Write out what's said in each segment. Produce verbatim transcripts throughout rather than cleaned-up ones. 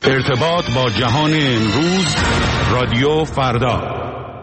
ارتباط با جهان امروز، رادیو فردا.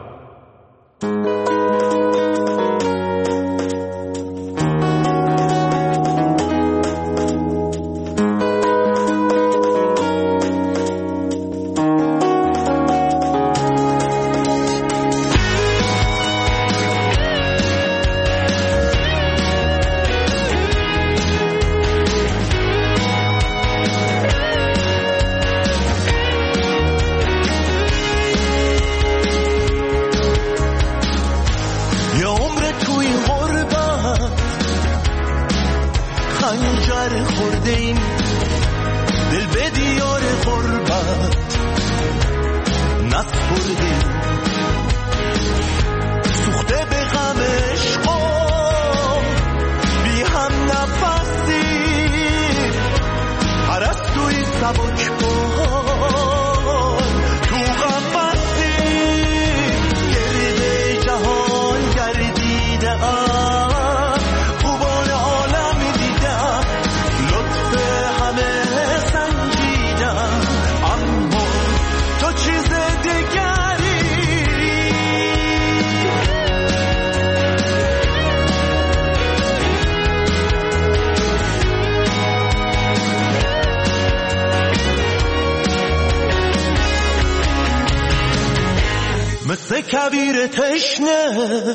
کبیر تشنه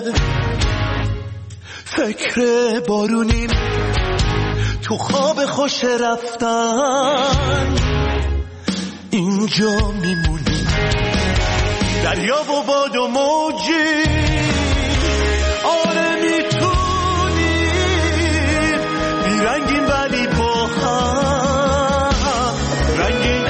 فکر بارونیم تو خواب خوش رفتن اینجا میمونیم دریا و باد و موجی آره میتونیم بیرنگیم ولی با هم رنگین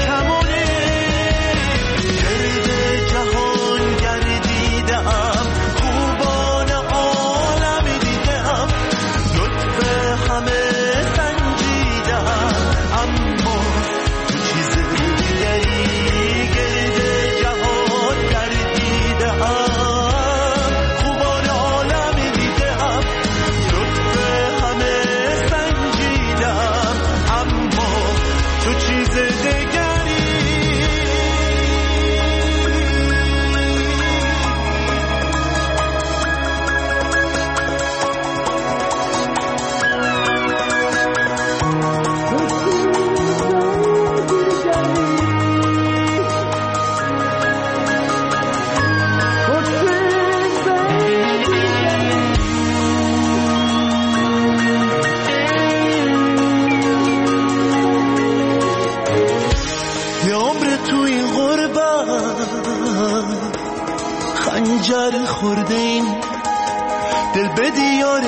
خنجر خورده این دل به دیار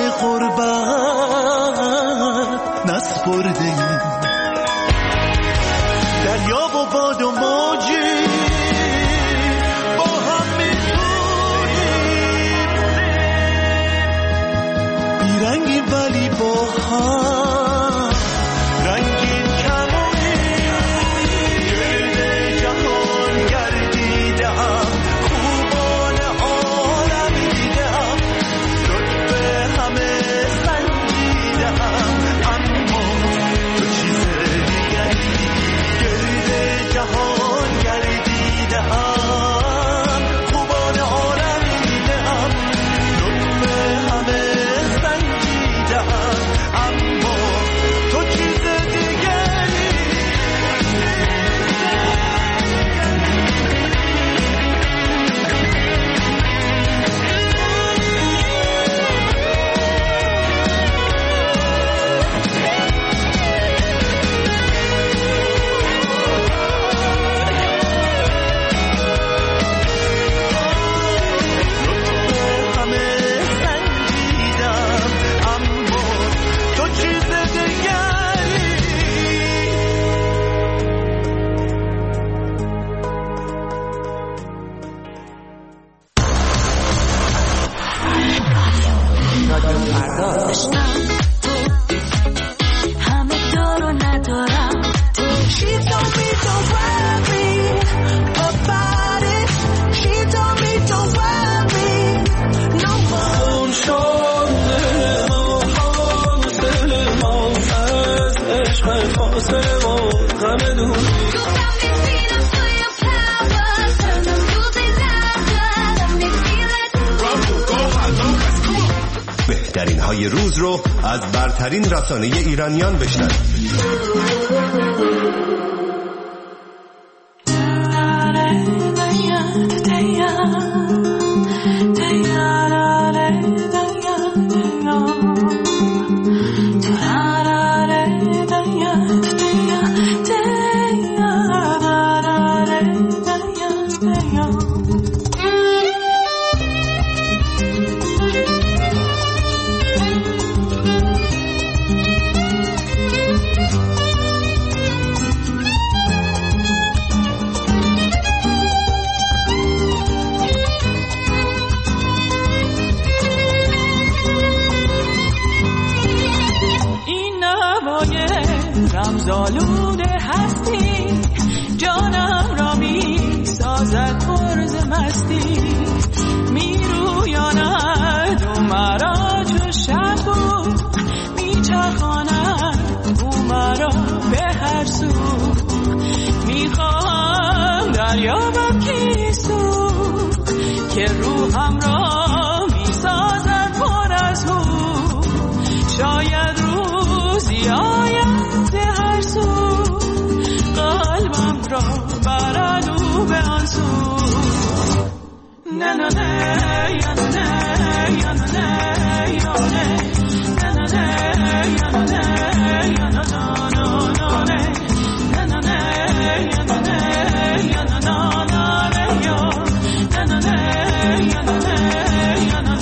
غربت نسپرده این دریا و باد و موجی با هم میتونیم بیرنگیم ولی با هم رنگین کمونیم گرد جهان گردیدم جهان های روز رو از برترین رسانه ایرانیان بشنوید. رمزآلود هستی جانم را می سازد پرز مستی، می رویاند او مرا چو شب و می چرخاند او مرا به هر سو، می خواهم دریابم کیسو که روحم را می سازد پر از هو، شاید روزی آید هر سو قلبم را برد او به آن سو. نه نه نه یا نه یا نه یا نه نه نه نه یا نه یا نه نه نه نه نه یا نه یا نه نه یا نه نه یا نه یا نه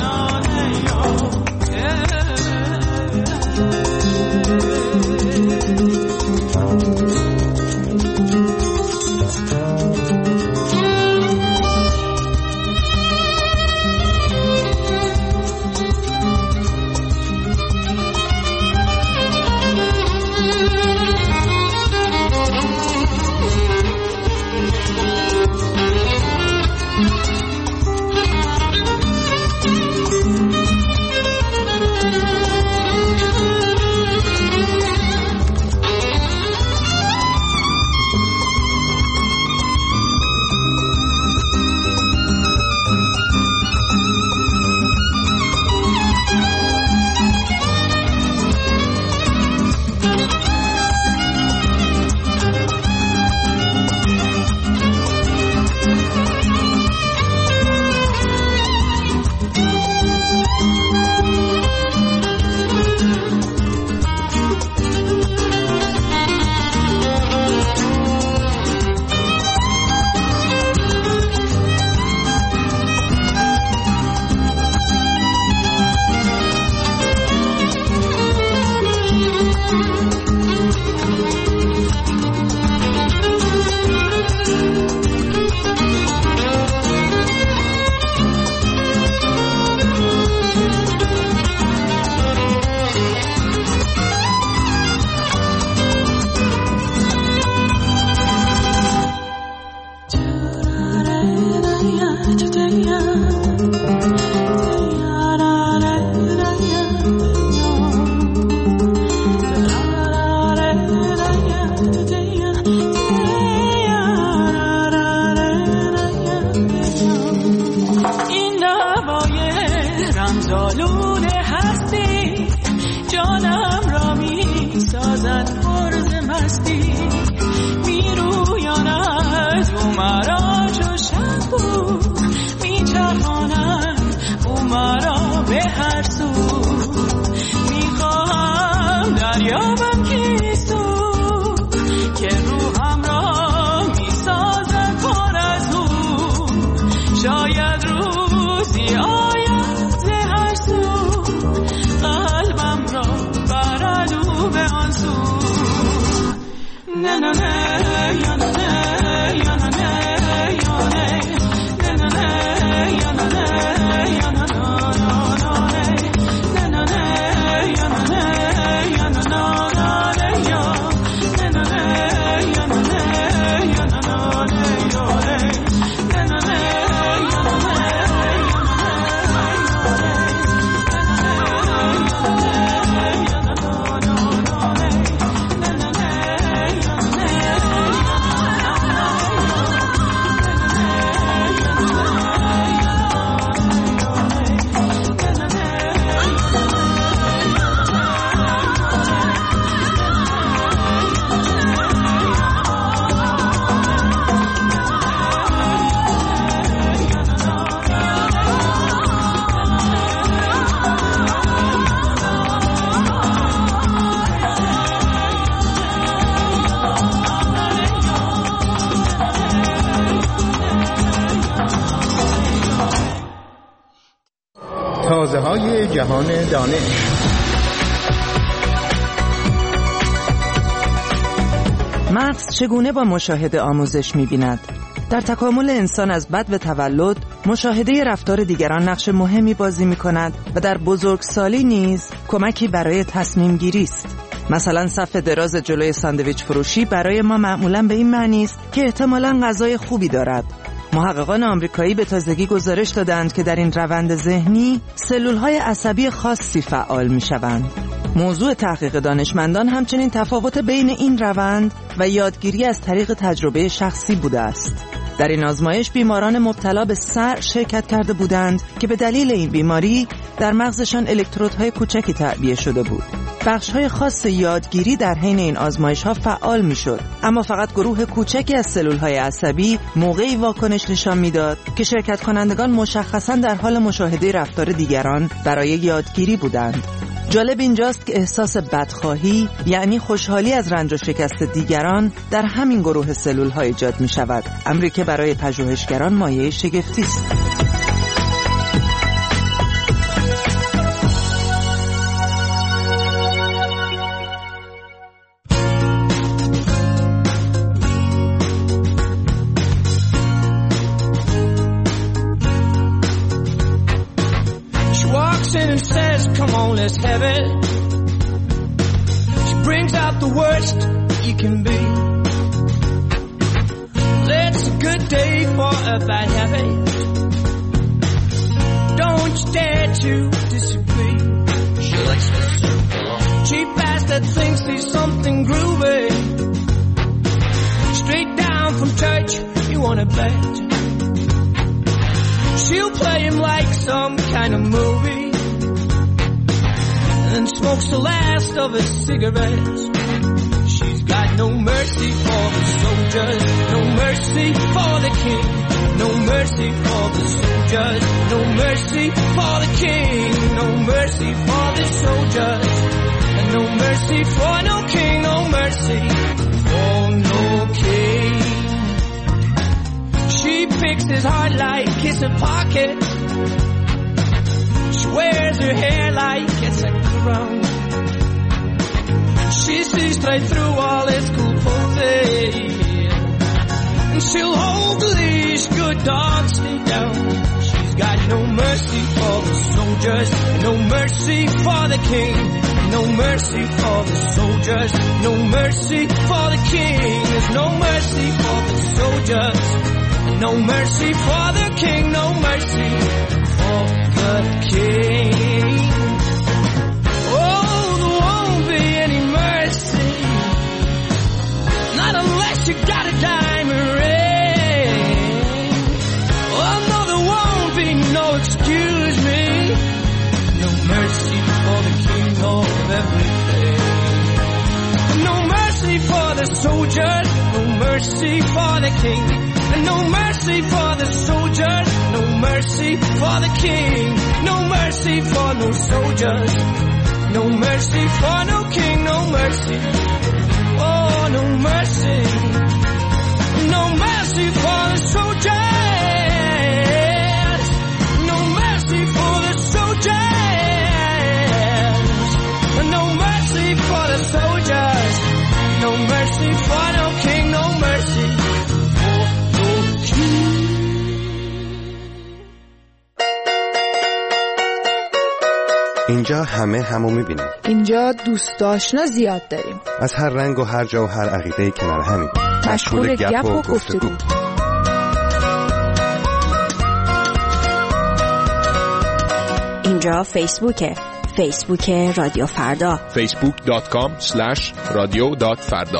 صدای جهان دانش. مغز چگونه با مشاهده آموزش می‌بیند؟ در تکامل انسان از بدو تولد، مشاهده رفتار دیگران نقش مهمی بازی می‌کند و در بزرگسالی نیز کمکی برای تصمیم گیری است. مثلا صف دراز جلوی ساندویچ فروشی برای ما معمولاً به این معنی است که احتمالاً غذای خوبی دارد. محققان آمریکایی به تازگی گزارش دادند که در این روند ذهنی سلول‌های عصبی خاصی فعال می‌شوند. موضوع تحقیق دانشمندان همچنین تفاوت بین این روند و یادگیری از طریق تجربه شخصی بوده است. در این آزمایش بیماران مبتلا به سر شرکت کرده بودند که به دلیل این بیماری در مغزشان الکترودهای کوچکی تعبیه شده بود. بخش‌های خاص یادگیری در حین این آزمایش‌ها فعال می‌شد، اما فقط گروه کوچکی از سلول‌های عصبی موقعی واکنش نشان می‌داد که شرکت کنندگان مشخصاً در حال مشاهده رفتار دیگران برای یادگیری بودند. جالب اینجاست که احساس بدخواهی یعنی خوشحالی از رنج و شکست دیگران در همین گروه سلول‌ها ایجاد می‌شود، امری که برای پژوهشگران مایه شگفتی است. Let's have it. She brings out the worst you can be. It's a good day for a bad habit. Don't you dare to disagree. She likes to circle on. Cheap ass that thinks he's something groovy. Straight down from church, you wanna bet. She'll play him like some kind of movie. And smokes the last of his cigarettes. She's got no mercy for the soldiers, no mercy for the king, no mercy for the soldiers, no mercy for the king, no mercy for the soldiers, and no mercy for no king, no mercy for no king. She picks his heart like it's a pocket. She wears her hair like it's a crown. She sees straight through all his cool poses. And she'll hold the leash, good dogs stay down. She's got no mercy for the soldiers, no mercy for the king, no mercy for the soldiers, no mercy for the king. There's no mercy for the soldiers, no mercy for the king, no mercy for the king. Oh, there won't be any mercy, not unless you got a diamond ring. Oh no, there won't be no excuse me, no mercy for the king of everything. No mercy for the soldiers, no mercy for the king. And no mercy for the soldiers, no mercy for the king, no mercy for no soldiers, no mercy for no king, no mercy, oh no mercy, no mercy for the soldiers, no mercy for the soldiers, no mercy for the soldiers, no mercy for no king, no mercy. اینجا همه همو میبینیم. اینجا دوست آشنا زیاد داریم. از هر رنگ و هر جا و هر عقیده‌ای کنار همیم. مشغول گپ و گفتگو. اینجا فیسبوکه. فیسبوک رادیو فردا. فیسبوک دات کام اسلش رادیو دات فردا.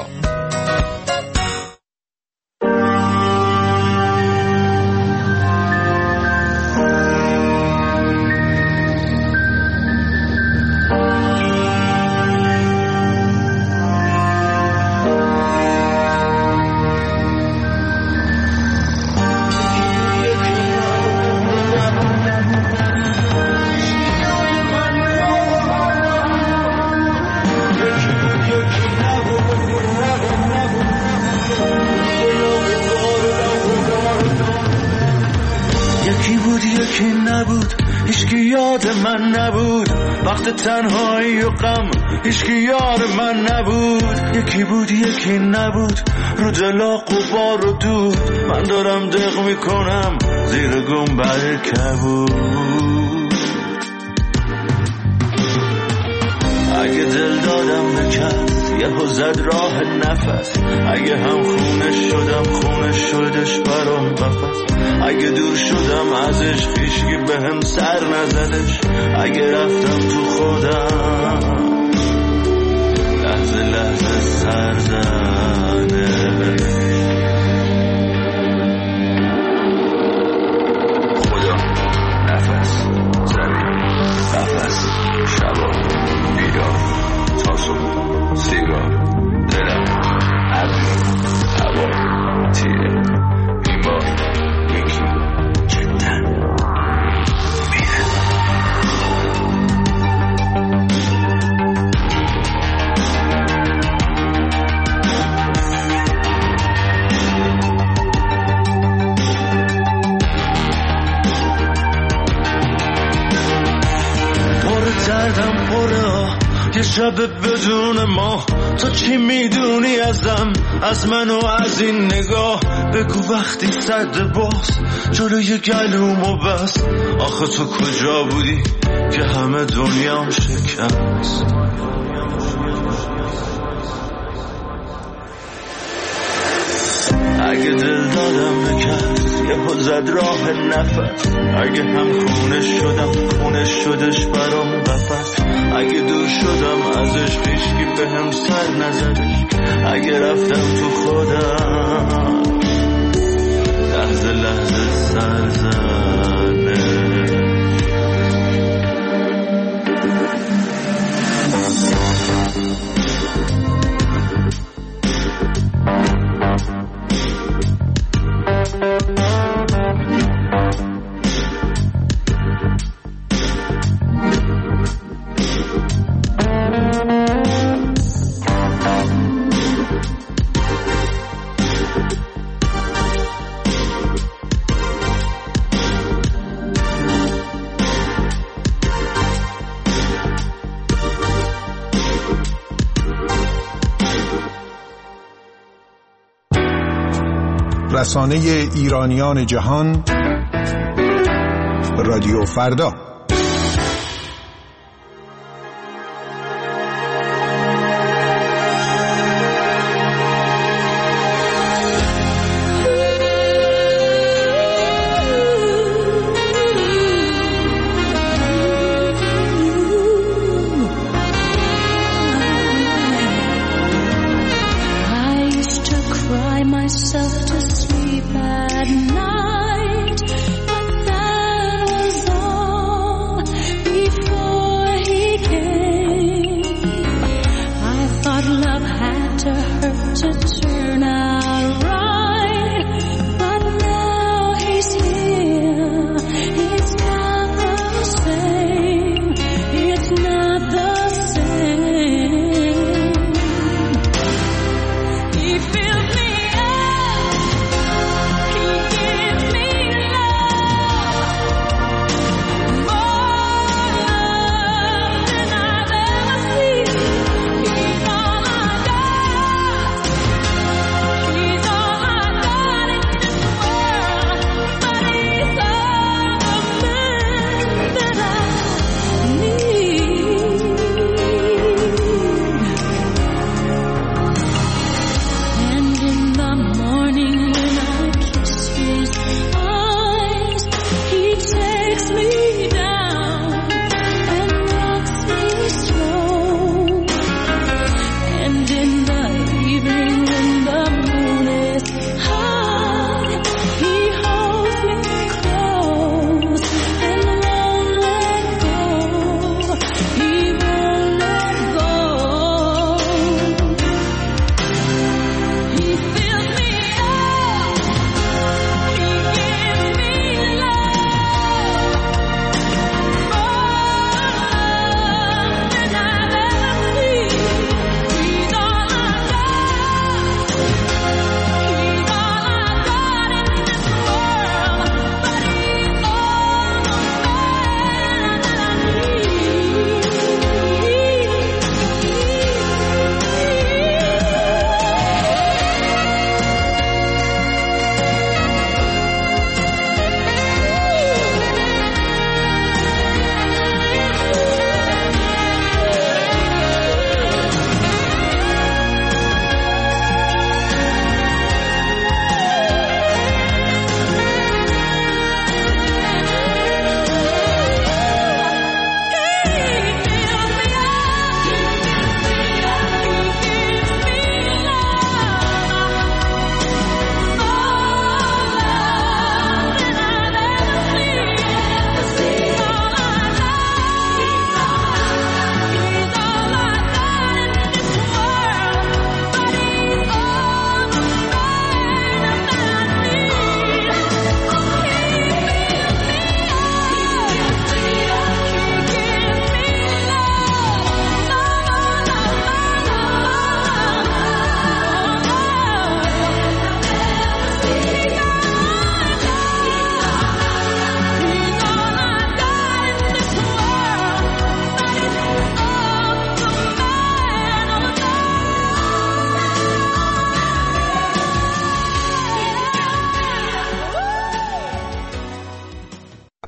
هیچکی یاد من نبود وقت تنهایی و غم، هیچکی یار من نبود. یکی بود یکی نبود، رو دلا غبار و دود. من دارم دق میکنم زیر گنبد کبود. اگه دل دادم به کس یهو زد راه نفس، اگه هم خونش شدم خونش شدش برام قفس. اگه دور شدم ازش هیچکی بهم سر نزدش، اگه رفتم تو خودم لحظه لحظه سر زنه. خدا نفس زمین قفس شبا بیدار تا صبح سیگار دلم ابری هوا تیره بیمار یکی جدا میره. پر دردم پره یه شب بدون ما، تو چی میدونی ازم از من و از این نگاه؟ بگو وقتی صد باز جلوی گلومو بس، آخه تو کجا بودی که همه دنیام شکست؟ اگه دل دادم به کس یهو زد راه نفس، اگه هم خونش شدم خونش شدش برام قفس. اگه دور شدم ازش هیچکی بهم سر نزدش، اگه رفتم تو خودم لحظه لحظه سر زنه. رسانه ایرانیان جهان رادیو فردا. He filled me up, he gave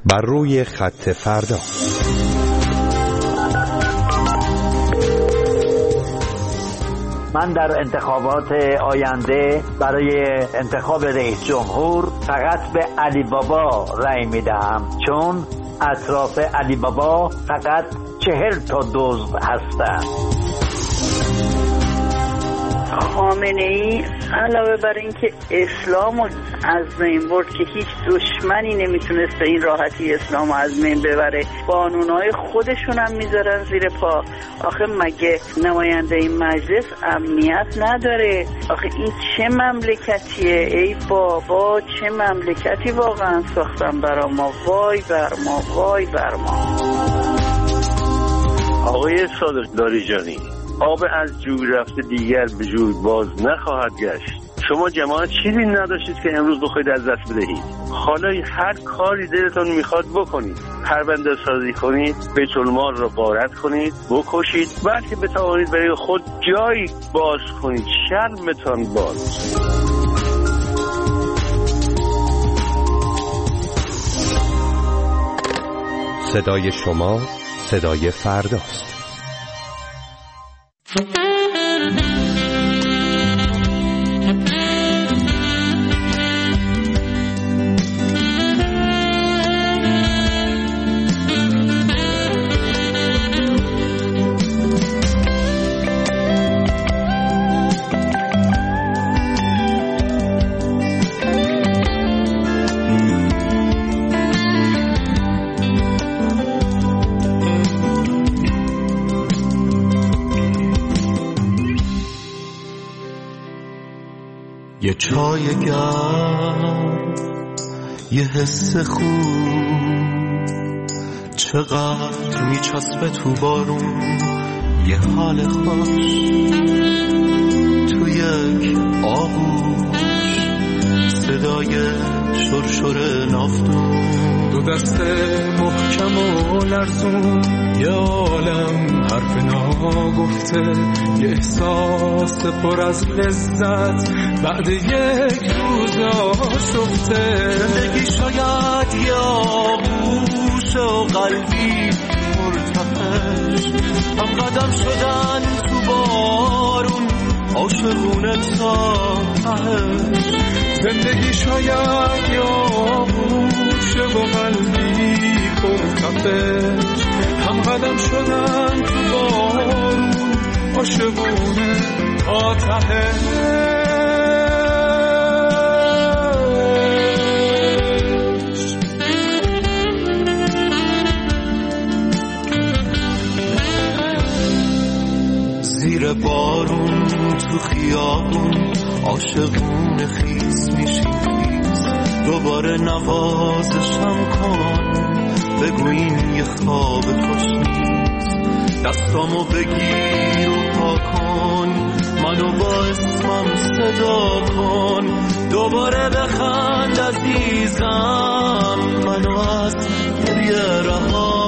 بر روی خط فردا. من در انتخابات آینده برای انتخاب رئیس جمهور فقط به علی بابا رأی میدهم، چون اطراف علی بابا فقط چهل تا دزد هستند. خامنه ای علاوه بر اینکه اسلام از بین برد که هیچ دشمنی نمیتونست به این راحتی اسلام از بین ببره، قانونهای خودشون هم میذارن زیر پا. آخه مگه نماینده این مجلس امنیت نداره؟ آخه این چه مملکتیه؟ ای بابا چه مملکتی واقعا ساختن برا ما. وای بر ما، وای بر ما. آقای صادق لاریجانی، آب از جوی رفته دیگر به جوی باز نخواهد گشت. شما جماعت چیزی نداشتید که امروز بخواید از دست بدهید. حالا هر کاری دلتون میخواد بکنید، پرونده سازی کنید، بیت المال را غارت کنید، بکشید، بلکه بتوانید برای خود جایی باز کنید. شرمتان باد. صدای شما صدای فرداست. یه چای گرم، یه حس خوب، چقدر میچسبه تو بارون، یه حال خوش تو یک آغوش، صدای شرشر نافتون، دو دست محکم و لرزون، یه عالم حرف ناگفته، یه احساس پر از لذت بعد یک روز آشفته. زندگی شاید یه آغوش و قلبی مرتفش، هم قدم شدن تو بارون، عاشقونه تا تهش. زندگی شاید یه آغوش و قلبی مرتفش، هم قدم شدن تو بارون، عاشقونه تا تهش. زیر بارون تو خیابون، عاشقونه خیس میشیم خیس، دوباره نوازشم کن، بگو این یه خواب خوش نیست. دستامو بگیر و پا کن، منو با اسمم صدا کن، دوباره بخند عزیزم، منو از گریه رها.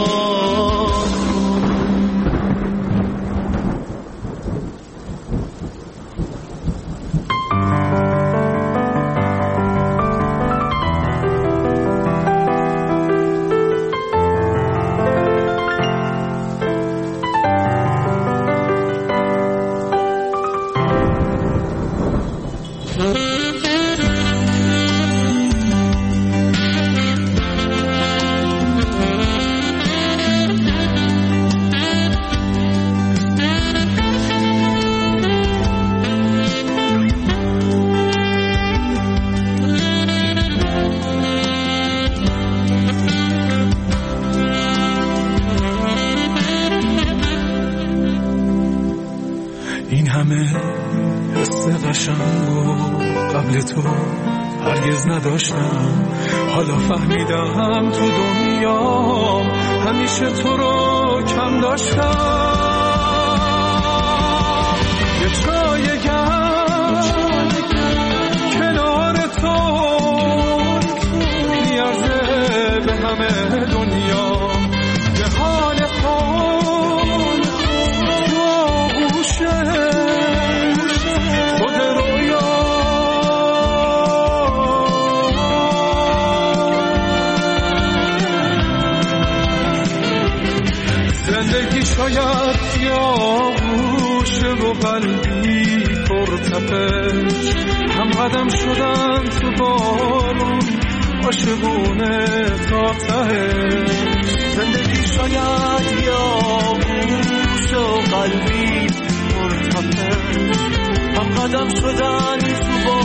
هرگز نداشتم، حالا فهمیدم تو دنیا همیشه تو رو کم داشتم. یه چای گرم کنار تو میارزه به همه دنیا، یه حال خون تو آغوشه خود رویا. شاید یاغوش و قلبی پرتپش هم قدم شدن تو بارون عاشقونه تا تهش. زندگی شاید یاغوش و قلبی پرتپش هم قدم شدن تو بارون